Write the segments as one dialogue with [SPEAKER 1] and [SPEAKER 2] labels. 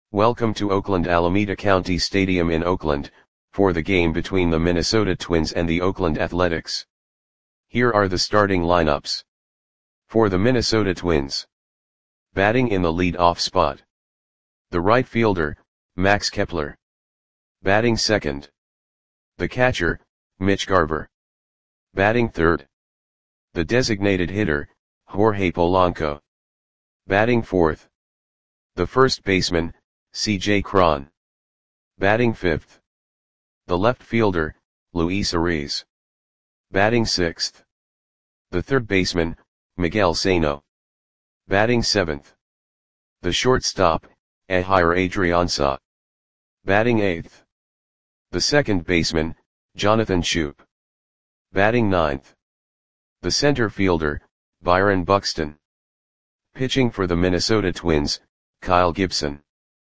[SPEAKER 1] Welcome to Oakland Alameda County Stadium in Oakland, for the game between the Minnesota Twins and the Oakland Athletics. Here are the starting lineups. For the Minnesota Twins. Batting in the lead-off spot. The right fielder, Max Kepler. Batting second. The catcher, Mitch Garver. Batting third. The designated hitter, Jorge Polanco. Batting fourth. The first baseman, C.J. Cron. Batting fifth. The left fielder, Luis Arraez. Batting sixth. The third baseman, Miguel Sano. Batting seventh. The shortstop, Ehire Adrianza. Batting eighth. The second baseman, Jonathan Schoop. Batting ninth. The center fielder, Byron Buxton. Pitching for the Minnesota Twins, Kyle Gibson.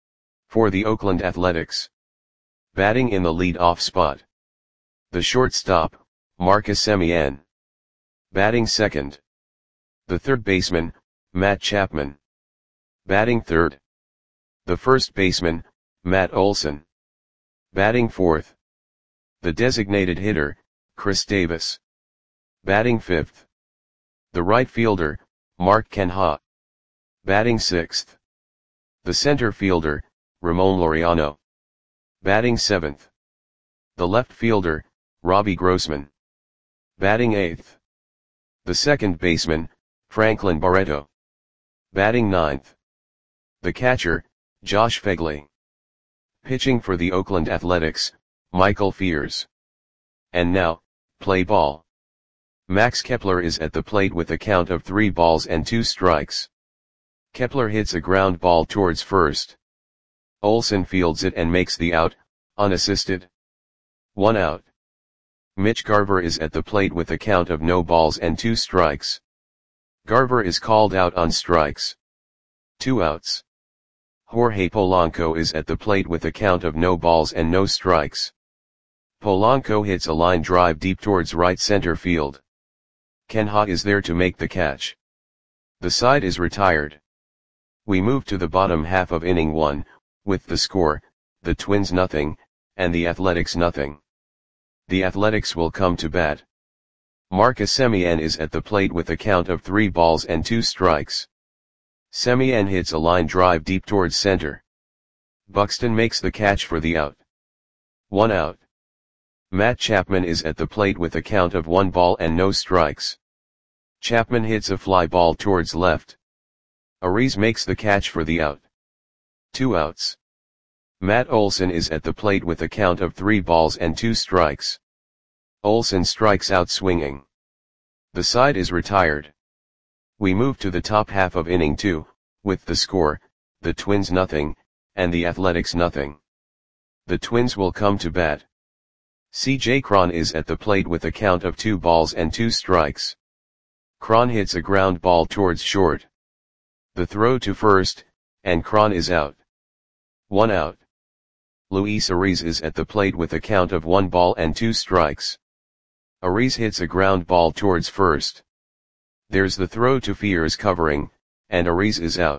[SPEAKER 1] For the Oakland Athletics. Batting in the lead-off spot. The shortstop, Marcus Semien. Batting second. The third baseman, Matt Chapman. Batting third. The first baseman, Matt Olson. Batting fourth. The designated hitter, Chris Davis. Batting fifth. The right fielder, Mark Canha. Batting sixth. The center fielder, Ramon Laureano. Batting seventh. The left fielder, Robbie Grossman. Batting eighth. The second baseman, Franklin Barreto. Batting ninth. The catcher, Josh Phegley. Pitching for the Oakland Athletics, Michael Fears. And now, play ball. Max Kepler is at the plate with a count of 3 balls and 2 strikes. Kepler hits a ground ball towards first. Olson fields it and makes the out, unassisted. 1 out. Mitch Garver is at the plate with a count of no balls and 2 strikes. Garver is called out on strikes. 2 outs. Jorge Polanco is at the plate with a count of no balls and no strikes. Polanco hits a line drive deep towards right center field. Canha is there to make the catch. The side is retired. We move to the bottom half of inning 1, with the score, the Twins nothing, and the Athletics nothing. The Athletics will come to bat. Marcus Semien is at the plate with a count of 3 balls and 2 strikes. Semien hits a line drive deep towards center. Buxton makes the catch for the out. 1 out. Matt Chapman is at the plate with a count of 1 ball and no strikes. Chapman hits a fly ball towards left. Arraez makes the catch for the out. 2 outs. Matt Olson is at the plate with a count of 3 balls and 2 strikes. Olson strikes out swinging. The side is retired. We move to the top half of inning 2, with the score, the Twins nothing, and the Athletics nothing. The Twins will come to bat. C.J. Cron is at the plate with a count of 2 balls and 2 strikes. Cron hits a ground ball towards short. The throw to first, and Cron is out. 1 out. Luis Arraez is at the plate with a count of 1 ball and 2 strikes. Arraez hits a ground ball towards first. There's the throw to Fears covering, and Arraez is out.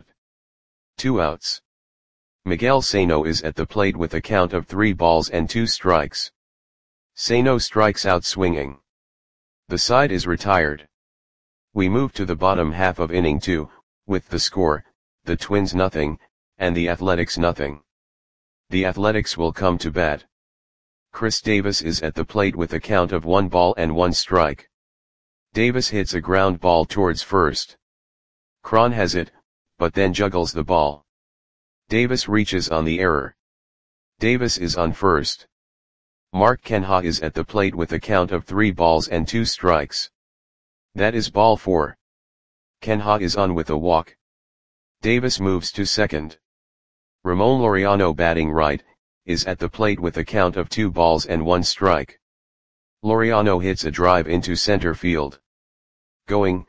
[SPEAKER 1] 2 outs. Miguel Sano is at the plate with a count of 3 balls and 2 strikes. Sano strikes out swinging. The side is retired. We move to the bottom half of inning 2, with the score, the Twins nothing, and the Athletics nothing. The Athletics will come to bat. Chris Davis is at the plate with a count of 1 ball and 1 strike. Davis hits a ground ball towards first. Cron has it, but then juggles the ball. Davis reaches on the error. Davis is on first. Mark Canha is at the plate with a count of 3 balls and 2 strikes. That is ball 4. Canha is on with a walk. Davis moves to second. Ramon Laureano, batting right, is at the plate with a count of 2 balls and 1 strike. Laureano hits a drive into center field. Going,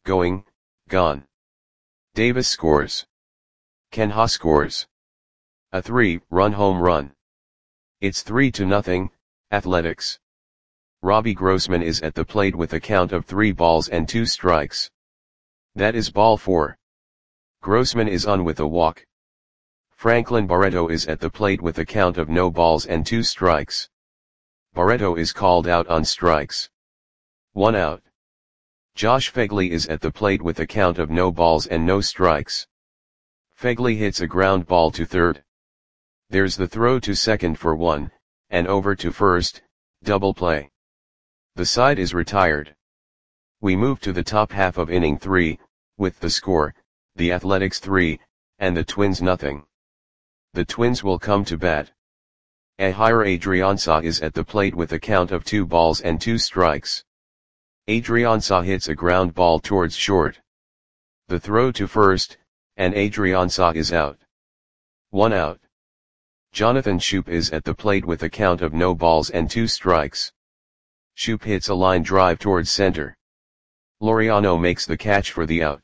[SPEAKER 1] gone. Davis scores. Canha scores. A 3-run home run. It's 3-0, Athletics. Robbie Grossman is at the plate with a count of 3 balls and 2 strikes. That is ball 4. Grossman is on with a walk. Franklin Barreto is at the plate with a count of no balls and 2 strikes. Barreto is called out on strikes. 1 out. Josh Phegley is at the plate with a count of no balls and no strikes. Phegley hits a ground ball to third. There's the throw to second for 1, and over to first, double play. The side is retired. We move to the top half of inning 3, with the score, the Athletics 3, and the Twins nothing. The Twins will come to bat. Ehire Adrianza is at the plate with a count of 2 balls and 2 strikes. Adrianza hits a ground ball towards short. The throw to first, and Adrianza is out. 1 out. Jonathan Schoop is at the plate with a count of no balls and 2 strikes. Schoop hits a line drive towards center. Laureano makes the catch for the out.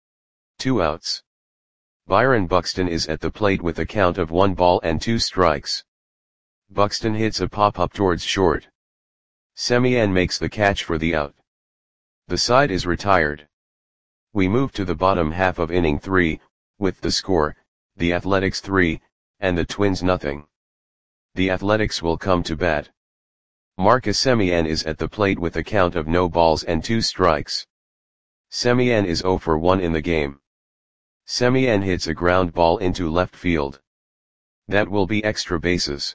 [SPEAKER 1] 2 outs. Byron Buxton is at the plate with a count of 1 ball and 2 strikes. Buxton hits a pop-up towards short. Semien makes the catch for the out. The side is retired. We move to the bottom half of inning 3, with the score, the Athletics 3, and the Twins nothing. The Athletics will come to bat. Marcus Semien is at the plate with a count of no balls and 2 strikes. Semien is 0 for 1 in the game. Semien hits a ground ball into left field. That will be extra bases.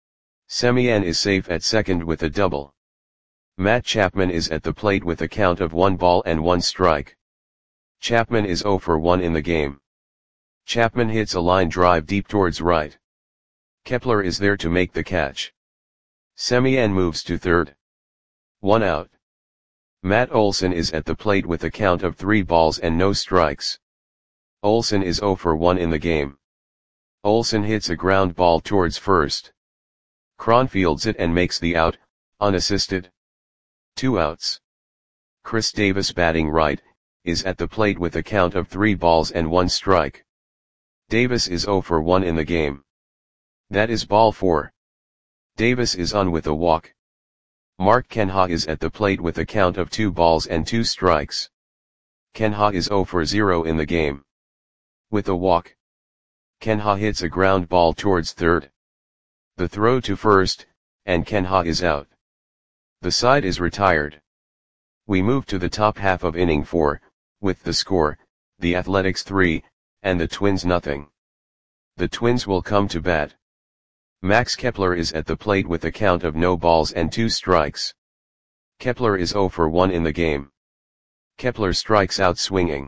[SPEAKER 1] Semien is safe at second with a double. Matt Chapman is at the plate with a count of 1 ball and 1 strike. Chapman is 0 for 1 in the game. Chapman hits a line drive deep towards right. Kepler is there to make the catch. Semien moves to third. 1 out. Matt Olson is at the plate with a count of 3 balls and no strikes. Olson is 0 for 1 in the game. Olson hits a ground ball towards first. Cron fields it and makes the out, unassisted. 2 outs. Chris Davis batting right, is at the plate with a count of 3 balls and 1 strike. Davis is 0 for 1 in the game. That is ball 4. Davis is on with a walk. Mark Kenha is at the plate with a count of 2 balls and 2 strikes. Kenha is 0 for 0 in the game. With a walk. Kenha hits a ground ball towards third. The throw to first, and Kenha is out. The side is retired. We move to the top half of inning 4, with the score, the Athletics 3, and the Twins nothing. The Twins will come to bat. Max Kepler is at the plate with a count of no balls and 2 strikes. Kepler is 0 for 1 in the game. Kepler strikes out swinging.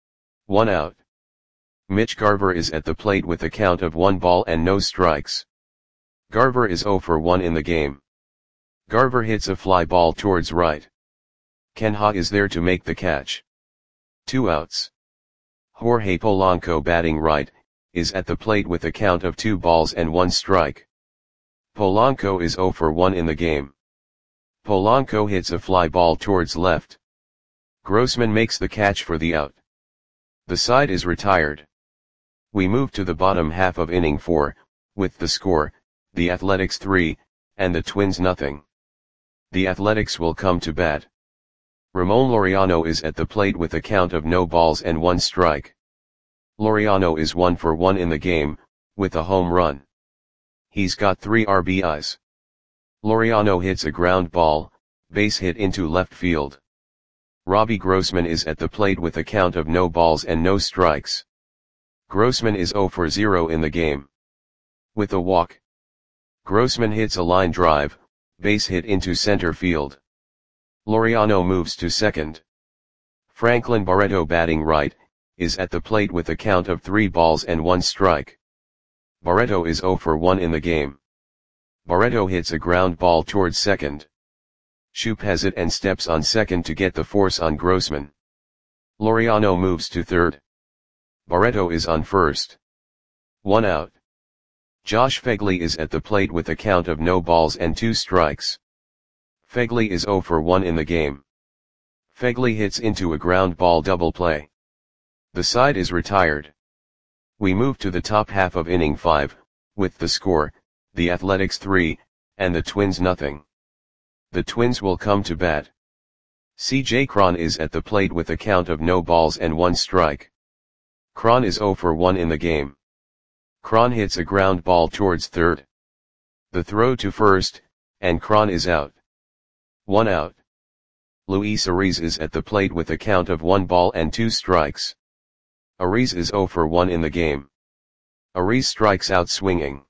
[SPEAKER 1] 1 out. Mitch Garver is at the plate with a count of 1 ball and no strikes. Garver is 0 for 1 in the game. Garver hits a fly ball towards right. Kenha is there to make the catch. 2 outs. Jorge Polanco batting right, is at the plate with a count of 2 balls and 1 strike. Polanco is 0 for 1 in the game. Polanco hits a fly ball towards left. Grossman makes the catch for the out. The side is retired. We move to the bottom half of inning 4, with the score, the Athletics 3, and the Twins nothing. The Athletics will come to bat. Ramon Laureano is at the plate with a count of no balls and 1 strike. Laureano is 1 for 1 in the game, with a home run. He's got 3 RBIs. Laureano hits a ground ball, base hit into left field. Robbie Grossman is at the plate with a count of no balls and no strikes. Grossman is 0 for 0 in the game. With a walk. Grossman hits a line drive, base hit into center field. Laureano moves to second. Franklin Barreto batting right, is at the plate with a count of 3 balls and 1 strike. Barreto is 0 for 1 in the game. Barreto hits a ground ball towards second. Schoop has it and steps on second to get the force on Grossman. Laureano moves to third. Barreto is on first. 1 out. Josh Phegley is at the plate with a count of no balls and 2 strikes. Phegley is 0 for 1 in the game. Phegley hits into a ground ball double play. The side is retired. We move to the top half of inning 5, with the score, the Athletics 3, and the Twins nothing. The Twins will come to bat. C.J. Cron is at the plate with a count of no balls and 1 strike. Cron is 0 for 1 in the game. Cron hits a ground ball towards third. The throw to first, and Cron is out. 1 out. Luis Ariz is at the plate with a count of 1 ball and 2 strikes. Ariz is 0 for 1 in the game. Ariz strikes out swinging.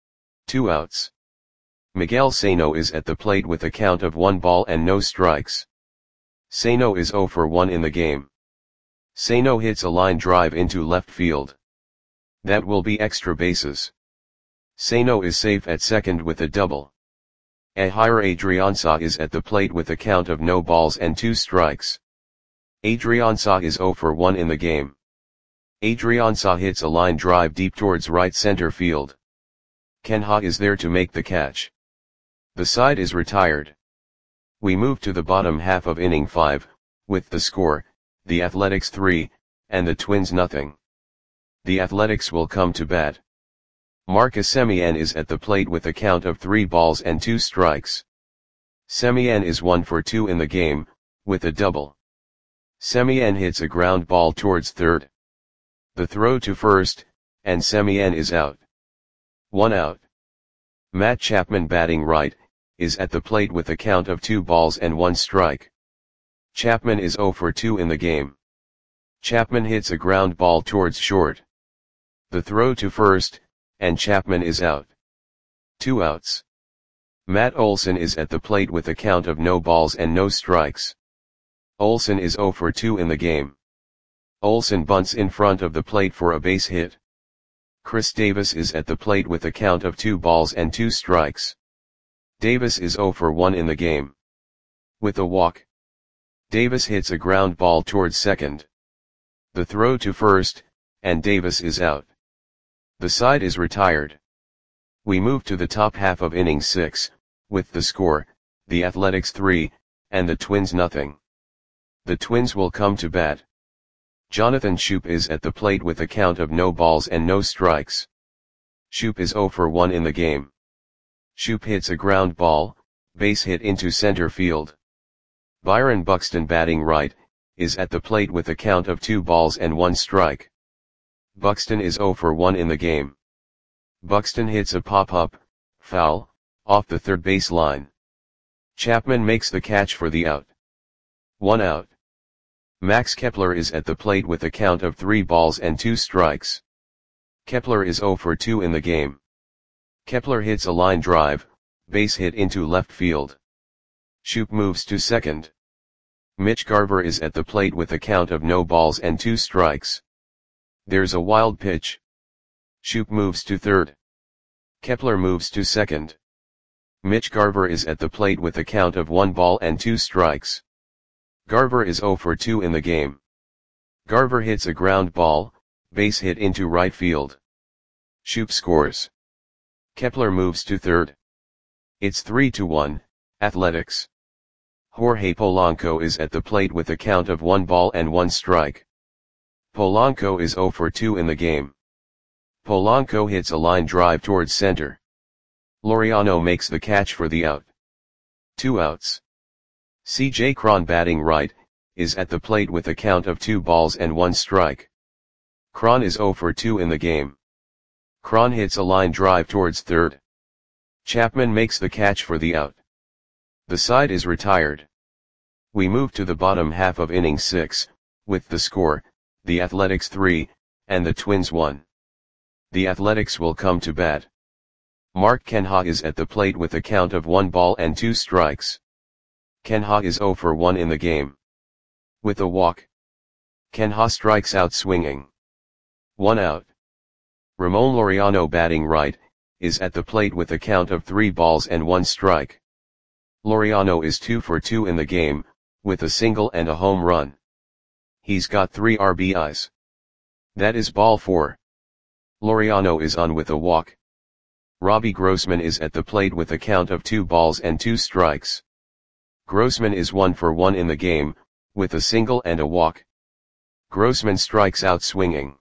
[SPEAKER 1] 2 outs. Miguel Sano is at the plate with a count of 1 ball and no strikes. Sano is 0 for 1 in the game. Sano hits a line drive into left field. That will be extra bases. Sano is safe at second with a double. Ehire Adrianza is at the plate with a count of no balls and 2 strikes. Adrianza is 0 for 1 in the game. Adrianza hits a line drive deep towards right center field. Ken Ha is there to make the catch. The side is retired. We move to the bottom half of inning 5, with the score, the Athletics 3, and the Twins nothing. The Athletics will come to bat. Marcus Semien is at the plate with a count of 3 balls and 2 strikes. Semien is 1 for 2 in the game, with a double. Semien hits a ground ball towards third. The throw to first, and Semien is out. 1 out. Matt Chapman batting right, is at the plate with a count of 2 balls and 1 strike. Chapman is 0 for 2 in the game. Chapman hits a ground ball towards short. The throw to first, and Chapman is out. 2 outs. Matt Olson is at the plate with a count of no balls and no strikes. Olson is 0 for 2 in the game. Olson bunts in front of the plate for a base hit. Chris Davis is at the plate with a count of 2 balls and 2 strikes. Davis is 0 for 1 in the game. With a walk. Davis hits a ground ball towards second. The throw to first, and Davis is out. The side is retired. We move to the top half of inning 6, with the score, the Athletics 3, and the Twins nothing. The Twins will come to bat. Jonathan Schoop is at the plate with a count of no balls and no strikes. Schoop is 0 for 1 in the game. Schoop hits a ground ball, base hit into center field. Byron Buxton batting right, is at the plate with a count of 2 balls and 1 strike. Buxton is 0 for 1 in the game. Buxton hits a pop-up, foul, off the third base line. Chapman makes the catch for the out. 1 out. Max Kepler is at the plate with a count of 3 balls and 2 strikes. Kepler is 0 for 2 in the game. Kepler hits a line drive, base hit into left field. Schoop moves to second. Mitch Garver is at the plate with a count of no balls and 2 strikes. There's a wild pitch. Schoop moves to third. Kepler moves to second. Mitch Garver is at the plate with a count of 1 ball and 2 strikes. Garver is 0 for 2 in the game. Garver hits a ground ball, base hit into right field. Schoop scores. Kepler moves to third. It's 3-1, Athletics. Jorge Polanco is at the plate with a count of 1 ball and 1 strike. Polanco is 0 for 2 in the game. Polanco hits a line drive towards center. Laureano makes the catch for the out. 2 outs. C.J. Cron batting right, is at the plate with a count of 2 balls and 1 strike. Cron is 0 for 2 in the game. Cron hits a line drive towards third. Chapman makes the catch for the out. The side is retired. We move to the bottom half of inning 6, with the score, the Athletics 3, and the Twins 1. The Athletics will come to bat. Mark Kenha is at the plate with a count of 1 ball and 2 strikes. Kenha is 0 for 1 in the game. With a walk. Kenha strikes out swinging. 1 out. Ramon Laureano batting right, is at the plate with a count of 3 balls and 1 strike. Laureano is 2 for 2 in the game, with a single and a home run. He's got 3 RBIs. That is ball 4. Laureano is on with a walk. Robbie Grossman is at the plate with a count of 2 balls and 2 strikes. Grossman is 1 for 1 in the game, with a single and a walk. Grossman strikes out swinging.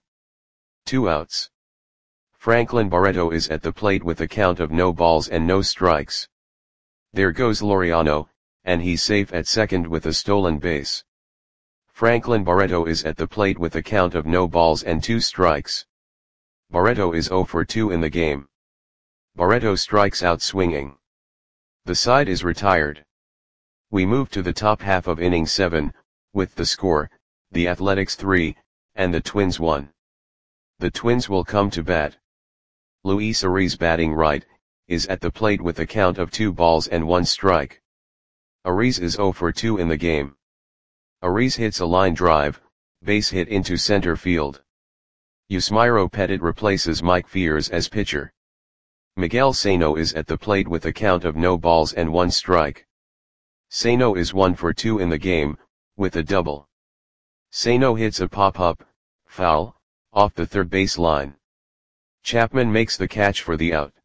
[SPEAKER 1] 2 outs. Franklin Barreto is at the plate with a count of no balls and no strikes. There goes Laureano, and he's safe at second with a stolen base. Franklin Barreto is at the plate with a count of no balls and 2 strikes. Barreto is 0 for 2 in the game. Barreto strikes out swinging. The side is retired. We move to the top half of inning 7, with the score, the Athletics 3, and the Twins 1. The Twins will come to bat. Luis Ariz, batting right, is at the plate with a count of 2 balls and 1 strike. Ariz is 0 for 2 in the game. Ariz hits a line drive, base hit into center field. Yusmeiro Petit replaces Mike Fiers as pitcher. Miguel Sano is at the plate with a count of no balls and 1 strike. Sano is 1 for 2 in the game, with a double. Sano hits a pop-up, foul, off the third base line. Chapman makes the catch for the out.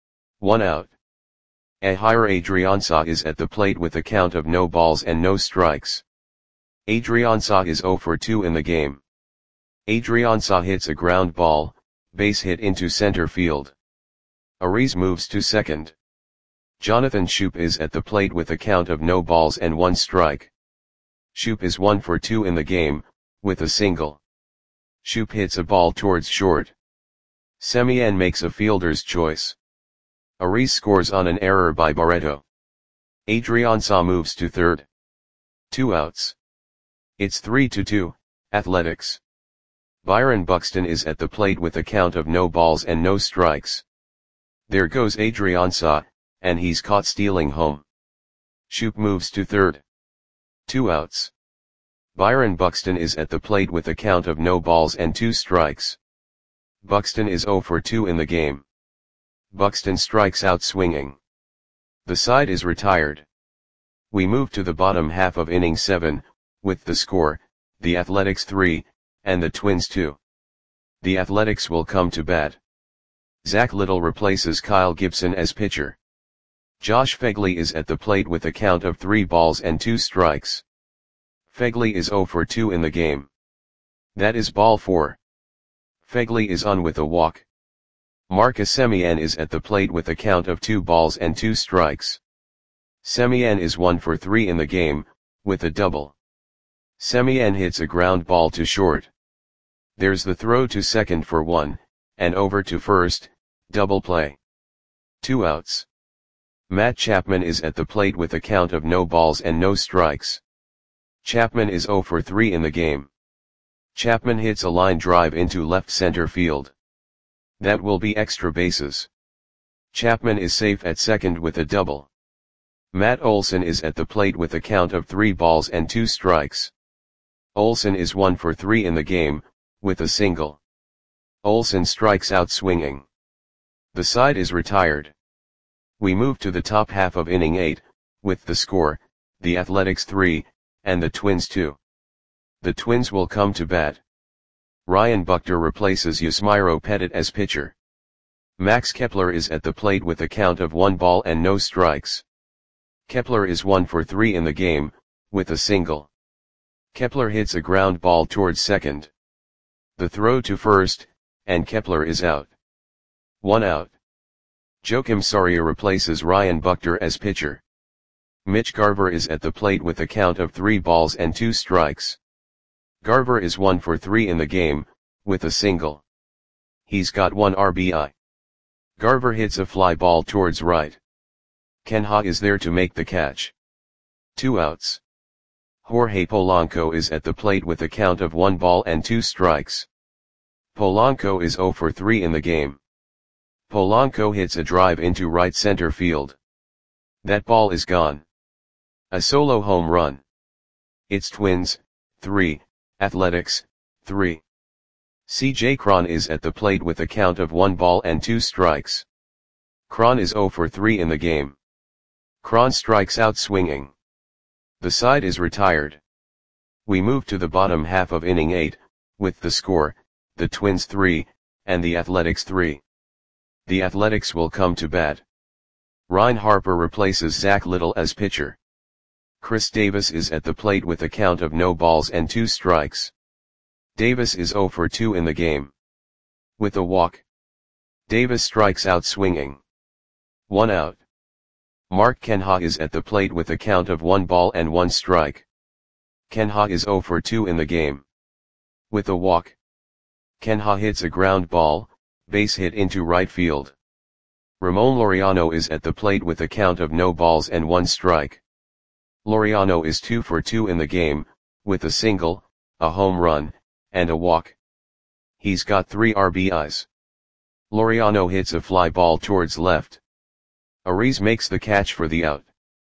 [SPEAKER 1] 1 out. Ehire Adrianza is at the plate with a count of no balls and no strikes. Adrianza is 0 for 2 in the game. Adrianza hits a ground ball, base hit into center field. Ariz moves to second. Jonathan Schoop is at the plate with a count of no balls and 1 strike. Schoop is 1 for 2 in the game, with a single. Schoop hits a ball towards short. Semien makes a fielder's choice. Ariz scores on an error by Barreto. Adrianza moves to third. 2 outs. It's 3-2, Athletics. Byron Buxton is at the plate with a count of no balls and no strikes. There goes Adrianza, and he's caught stealing home. Schoop moves to third. 2 outs. Byron Buxton is at the plate with a count of no balls and 2 strikes. Buxton is 0 for 2 in the game. Buxton strikes out swinging. The side is retired. We move to the bottom half of inning 7, with the score, the Athletics 3, and the Twins 2. The Athletics will come to bat. Zach Little replaces Kyle Gibson as pitcher. Josh Phegley is at the plate with a count of 3 balls and 2 strikes. Phegley is 0 for 2 in the game. That is ball 4. Phegley is on with a walk. Marcus Semien is at the plate with a count of 2 balls and 2 strikes. Semien is 1 for 3 in the game, with a double. Semien hits a ground ball to short. There's the throw to second for 1, and over to first, double play. 2 outs. Matt Chapman is at the plate with a count of no balls and no strikes. Chapman is 0 for 3 in the game. Chapman hits a line drive into left center field. That will be extra bases. Chapman is safe at second with a double. Matt Olson is at the plate with a count of 3 balls and 2 strikes. Olson is 1 for 3 in the game, with a single. Olson strikes out swinging. The side is retired. We move to the top half of inning 8, with the score, the Athletics 3, and the Twins 2. The Twins will come to bat. Ryan Buchter replaces Yusmeiro Petit as pitcher. Max Kepler is at the plate with a count of 1 ball and no strikes. Kepler is 1 for 3 in the game, with a single. Kepler hits a ground ball towards second. The throw to first, and Kepler is out. 1 out. Joakim Soria replaces Ryan Buchter as pitcher. Mitch Garver is at the plate with a count of 3 balls and 2 strikes. Garver is 1 for 3 in the game, with a single. He's got 1 RBI. Garver hits a fly ball towards right. Ken Ha is there to make the catch. 2 outs. Jorge Polanco is at the plate with a count of 1 ball and 2 strikes. Polanco is 0 for 3 in the game. Polanco hits a drive into right center field. That ball is gone. A solo home run. It's Twins, 3, Athletics, 3. CJ Cron is at the plate with a count of 1 ball and 2 strikes. Cron is 0 for 3 in the game. Cron strikes out swinging. The side is retired. We move to the bottom half of inning 8, with the score, the Twins 3, and the Athletics 3. The Athletics will come to bat. Ryan Harper replaces Zach Little as pitcher. Chris Davis is at the plate with a count of no balls and 2 strikes. Davis is 0 for 2 in the game. With a walk. Davis strikes out swinging. 1 out. Mark Kenha is at the plate with a count of 1 ball and 1 strike. Kenha is 0 for 2 in the game. With a walk. Kenha hits a ground ball, base hit into right field. Ramon Laureano is at the plate with a count of no balls and 1 strike. Laureano is 2 for 2 in the game, with a single, a home run, and a walk. He's got 3 RBIs. Laureano hits a fly ball towards left. Ariz makes the catch for the out.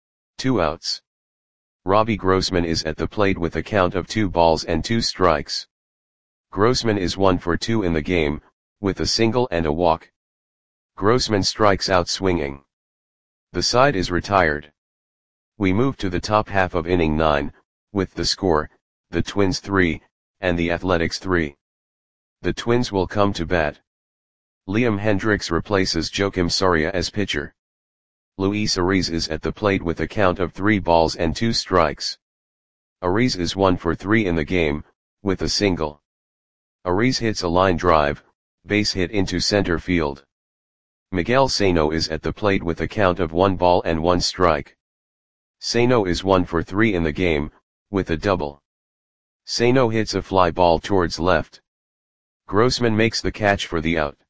[SPEAKER 1] 2 outs. Robbie Grossman is at the plate with a count of 2 balls and 2 strikes. Grossman is 1 for 2 in the game, with a single and a walk. Grossman strikes out swinging. The side is retired. We move to the top half of inning 9, with the score, the Twins 3, and the Athletics 3. The Twins will come to bat. Liam Hendriks replaces Joakim Soria as pitcher. Luis Ariz is at the plate with a count of 3 balls and 2 strikes. Ariz is 1 for 3 in the game, with a single. Ariz hits a line drive, base hit into center field. Miguel Sano is at the plate with a count of 1 ball and 1 strike. Sano is 1 for 3 in the game, with a double. Sano hits a fly ball towards left. Grossman makes the catch for the out.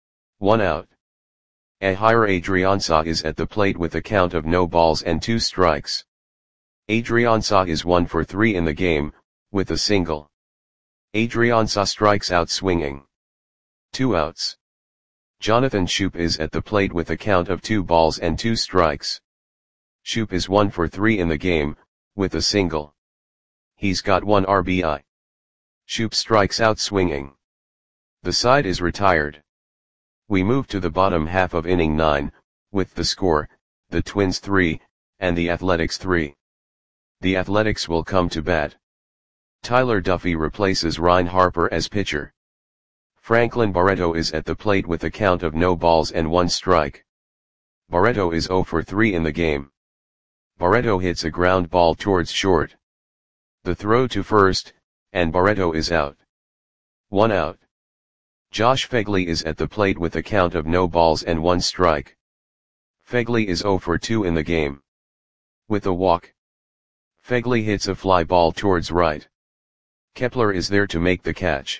[SPEAKER 1] 1 out. Ehire Adrianza is at the plate with a count of no balls and 2 strikes. Adrianza is 1 for 3 in the game, with a single. Adrianza strikes out swinging. 2 outs. Jonathan Schoop is at the plate with a count of 2 balls and 2 strikes. Schoop is 1 for 3 in the game, with a single. He's got 1 RBI. Schoop strikes out swinging. The side is retired. We move to the bottom half of inning 9, with the score, the Twins 3, and the Athletics 3. The Athletics will come to bat. Tyler Duffy replaces Ryan Harper as pitcher. Franklin Barreto is at the plate with a count of no balls and 1 strike. Barreto is 0 for 3 in the game. Barreto hits a ground ball towards short. The throw to first, and Barreto is out. 1 out. Josh Phegley is at the plate with a count of no balls and 1 strike. Phegley is 0 for 2 in the game. With a walk. Phegley hits a fly ball towards right. Kepler is there to make the catch.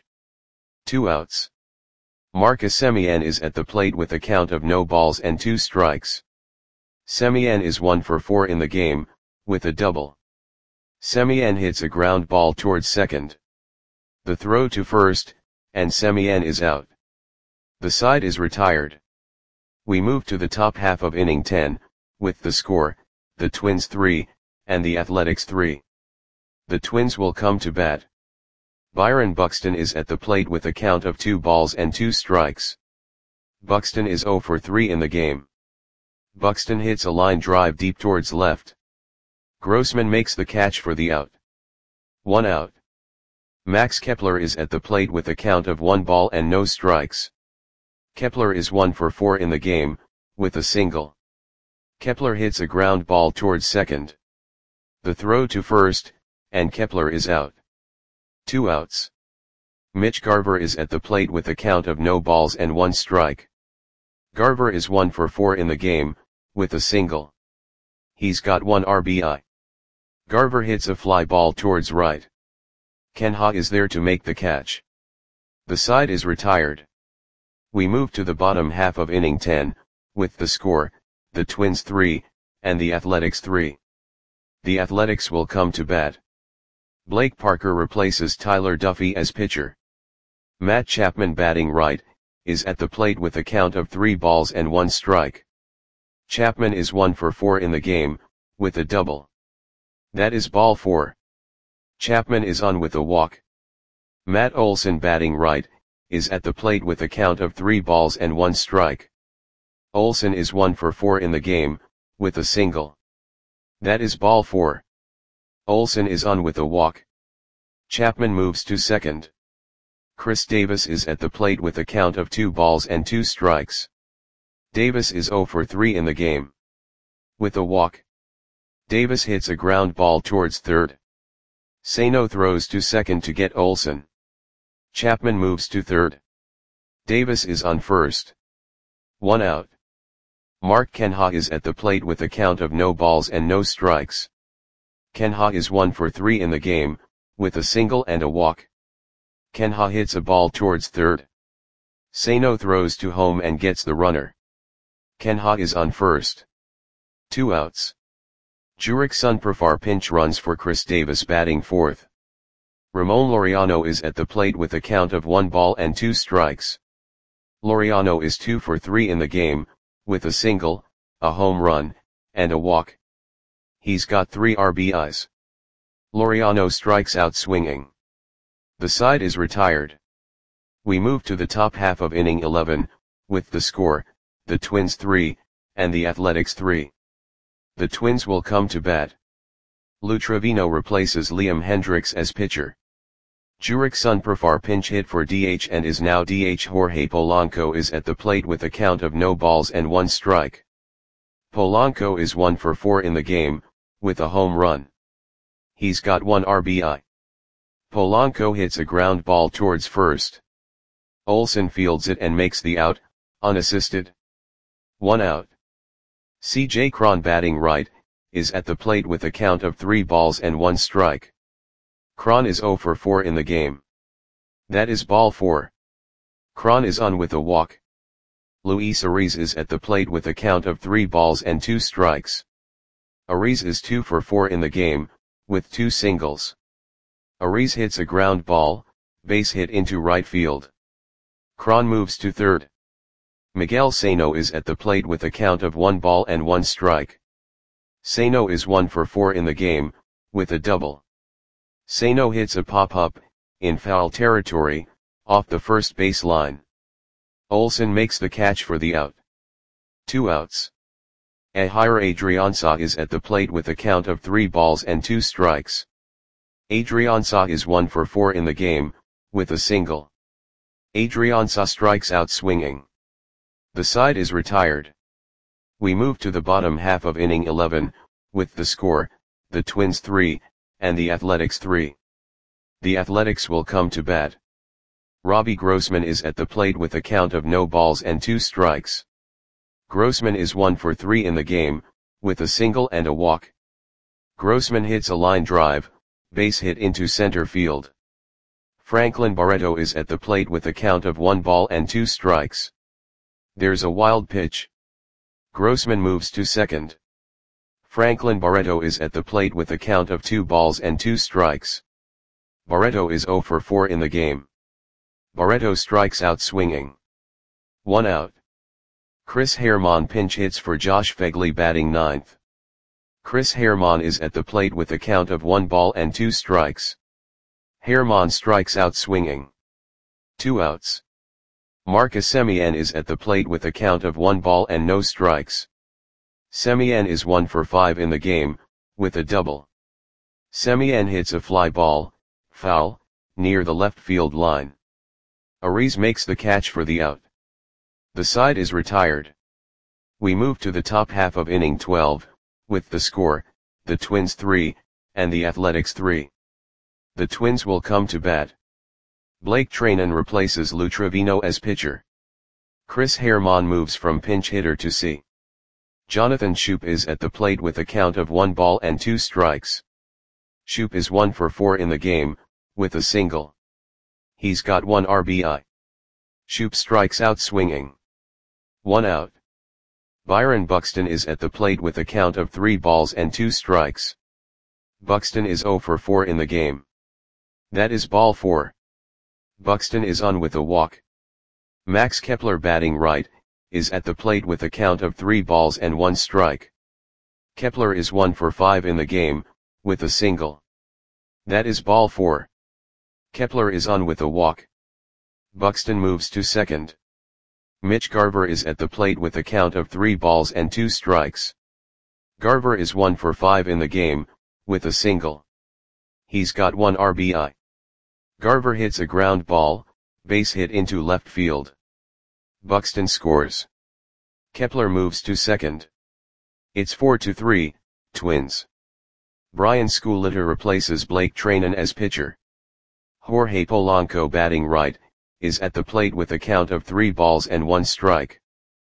[SPEAKER 1] 2 outs. Marcus Semien is at the plate with a count of no balls and 2 strikes. Semien is 1 for 4 in the game, with a double. Semien hits a ground ball towards second. The throw to first, and Semien is out. The side is retired. We move to the top half of inning 10, with the score, the Twins 3, and the Athletics 3. The Twins will come to bat. Byron Buxton is at the plate with a count of 2 balls and 2 strikes. Buxton is 0 for 3 in the game. Buxton hits a line drive deep towards left. Grossman makes the catch for the out. 1 out. Max Kepler is at the plate with a count of 1 ball and no strikes. Kepler is 1 for 4 in the game, with a single. Kepler hits a ground ball towards second. The throw to first, and Kepler is out. 2 outs. Mitch Garver is at the plate with a count of no balls and 1 strike. Garver is 1 for 4 in the game, with a single. He's got 1 RBI. Garver hits a fly ball towards right. Ken Ha is there to make the catch. The side is retired. We move to the bottom half of inning 10, with the score, the Twins 3, and the Athletics 3. The Athletics will come to bat. Blake Parker replaces Tyler Duffy as pitcher. Matt Chapman, batting right, is at the plate with a count of 3 balls and 1 strike. Chapman is 1 for 4 in the game, with a double. That is ball 4. Chapman is on with a walk. Matt Olson, batting right, is at the plate with a count of 3 balls and 1 strike. Olson is 1 for 4 in the game, with a single. That is ball 4. Olson is on with a walk. Chapman moves to second. Chris Davis is at the plate with a count of 2 balls and 2 strikes. Davis is 0 for 3 in the game. With a walk. Davis hits a ground ball towards third. Sano throws to second to get Olson. Chapman moves to third. Davis is on first. 1 out. Mark Kenha is at the plate with a count of no balls and no strikes. Kenha is 1 for 3 in the game, with a single and a walk. Kenha hits a ball towards third. Sano throws to home and gets the runner. Kenha is on first. 2 outs. Jurick Sunprafar pinch runs for Chris Davis batting fourth. Ramon Laureano is at the plate with a count of 1 ball and 2 strikes. Laureano is 2 for 3 in the game, with a single, a home run, and a walk. He's got 3 RBIs. Laureano strikes out swinging. The side is retired. We move to the top half of inning 11, with the score, the Twins 3, and the Athletics 3. The Twins will come to bat. Lou Trevino replaces Liam Hendriks as pitcher. Jurick Sunprafar pinch hit for DH and is now DH. Jorge Polanco is at the plate with a count of no balls and 1 strike. Polanco is 1 for 4 in the game, with a home run. He's got 1 RBI. Polanco hits a ground ball towards first. Olson fields it and makes the out, unassisted. 1 out. C.J. Cron batting right, is at the plate with a count of 3 balls and 1 strike. Cron is 0 for 4 in the game. That is ball 4. Cron is on with a walk. Luis Ariz is at the plate with a count of 3 balls and 2 strikes. Ariz is 2 for 4 in the game, with 2 singles. Ariz hits a ground ball, base hit into right field. Cron moves to third. Miguel Sano is at the plate with a count of 1 ball and 1 strike. Sano is 1 for 4 in the game, with a double. Sano hits a pop-up, in foul territory, off the first base line. Olson makes the catch for the out. 2 outs. Ehire Adrianza is at the plate with a count of 3 balls and 2 strikes. Adrianza is 1 for 4 in the game, with a single. Adrianza strikes out swinging. The side is retired. We move to the bottom half of inning 11, with the score, the Twins 3, and the Athletics 3. The Athletics will come to bat. Robbie Grossman is at the plate with a count of no balls and 2 strikes. Grossman is 1 for 3 in the game, with a single and a walk. Grossman hits a line drive, base hit into center field. Franklin Barreto is at the plate with a count of 1 ball and 2 strikes. There's a wild pitch. Grossman moves to second. Franklin Barreto is at the plate with a count of 2 balls and 2 strikes. Barreto is 0 for 4 in the game. Barreto strikes out swinging. 1 out. Chris Herrmann pinch hits for Josh Phegley batting ninth. Chris Herrmann is at the plate with a count of 1 ball and 2 strikes. Herrmann strikes out swinging. 2 outs. Marcus Semien is at the plate with a count of 1 ball and no strikes. Semien is 1 for 5 in the game, with a double. Semien hits a fly ball, foul, near the left field line. Ariz makes the catch for the out. The side is retired. We move to the top half of inning 12, with the score, the Twins 3, and the Athletics 3. The Twins will come to bat. Blake Treinen replaces Lou Trevino as pitcher. Chris Herrmann moves from pinch hitter to C. Jonathan Schoop is at the plate with a count of 1 ball and 2 strikes. Schoop is 1 for 4 in the game, with a single. He's got 1 RBI. Schoop strikes out swinging. 1 out. Byron Buxton is at the plate with a count of 3 balls and 2 strikes. Buxton is 0 for 4 in the game. That is ball 4. Buxton is on with a walk. Max Kepler batting right, is at the plate with a count of 3 balls and 1 strike. Kepler is 1 for 5 in the game, with a single. That is ball 4. Kepler is on with a walk. Buxton moves to second. Mitch Garver is at the plate with a count of 3 balls and 2 strikes. Garver is 1 for 5 in the game, with a single. He's got 1 RBI. Garver hits a ground ball, base hit into left field. Buxton scores. Kepler moves to second. It's 4-3, Twins. Brian Schooliter replaces Blake Treinen as pitcher. Jorge Polanco batting right, is at the plate with a count of 3 balls and 1 strike.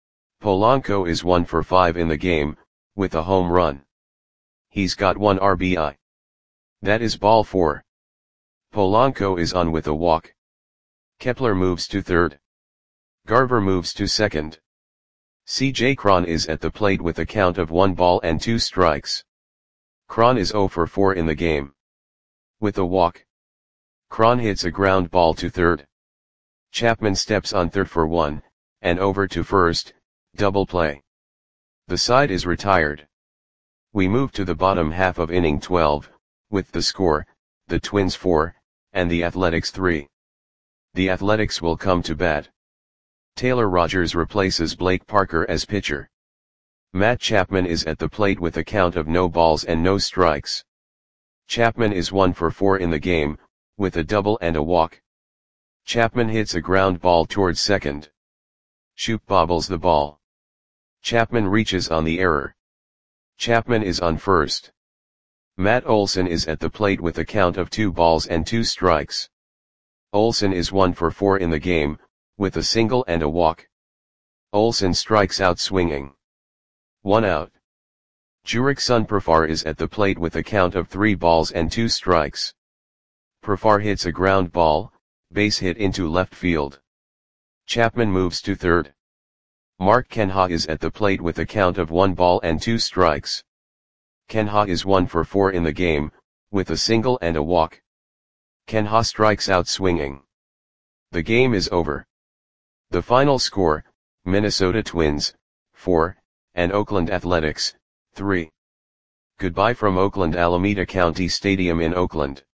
[SPEAKER 1] Polanco is 1 for 5 in the game, with a home run. He's got 1 RBI. That is ball 4. Polanco is on with a walk. Kepler moves to third. Garver moves to second. CJ Cron is at the plate with a count of 1 ball and 2 strikes. Cron is 0 for 4 in the game. With a walk, Cron hits a ground ball to third. Chapman steps on third for 1, and over to first, double play. The side is retired. We move to the bottom half of inning 12, with the score, the Twins 4, and the Athletics 3. The Athletics will come to bat. Taylor Rogers replaces Blake Parker as pitcher. Matt Chapman is at the plate with a count of no balls and no strikes. Chapman is 1 for 4 in the game, with a double and a walk. Chapman hits a ground ball towards second. Shoop bobbles the ball. Chapman reaches on the error. Chapman is on first. Matt Olson is at the plate with a count of 2 balls and 2 strikes. Olson is 1 for 4 in the game, with a single and a walk. Olson strikes out swinging. 1 out. Jurickson Profar is at the plate with a count of 3 balls and 2 strikes. Profar hits a ground ball, base hit into left field. Chapman moves to third. Mark Kenha is at the plate with a count of 1 ball and 2 strikes. Kenha is 1 for 4 in the game, with a single and a walk. Kenha strikes out swinging. The game is over. The final score, Minnesota Twins, 4, and Oakland Athletics, 3. Goodbye from Oakland Alameda County Stadium in Oakland.